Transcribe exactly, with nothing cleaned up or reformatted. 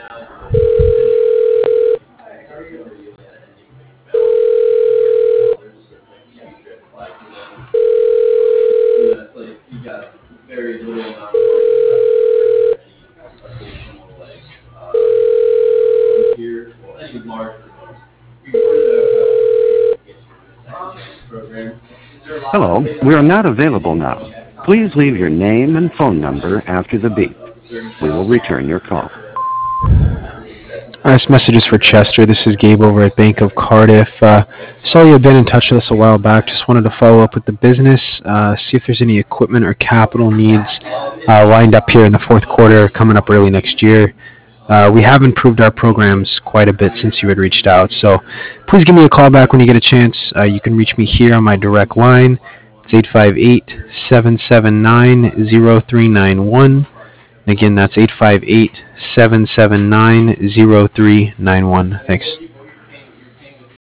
Hello, we are not available now. Please leave your name and phone number after the beep. We will return your call. Uh, This message is for Chester. This is Gabe over at Bank of Cardiff. Uh, saw you had been in touch with us a while back. Just wanted to follow up with the business, uh, see if there's any equipment or capital needs uh, lined up here in the fourth quarter, coming up early next year. Uh, we have improved our programs quite a bit since you had reached out. So please give me a call back when you get a chance. Uh, you can reach me here on my direct line. It's eight five eight, seven seven nine, zero three nine one. Again, that's eight five eight, seven seven nine, zero three nine one. Thanks.